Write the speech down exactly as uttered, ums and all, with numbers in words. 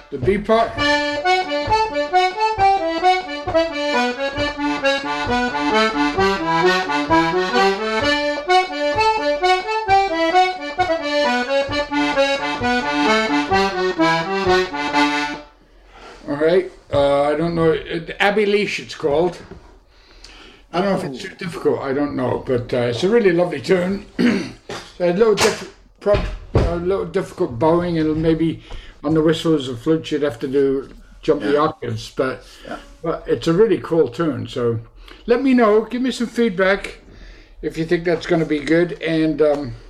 The B part. All right. Uh, I don't know. Abbey Leash, it's called. I don't know if it's too difficult. I don't know, but uh, it's a really lovely tune. A little diff- prob- a little difficult bowing, and maybe on the whistles and flutes you'd have to do jump yeah. the octaves, but yeah. but it's a really cool tune. So let me know. Give me some feedback if you think that's going to be good, and. Um,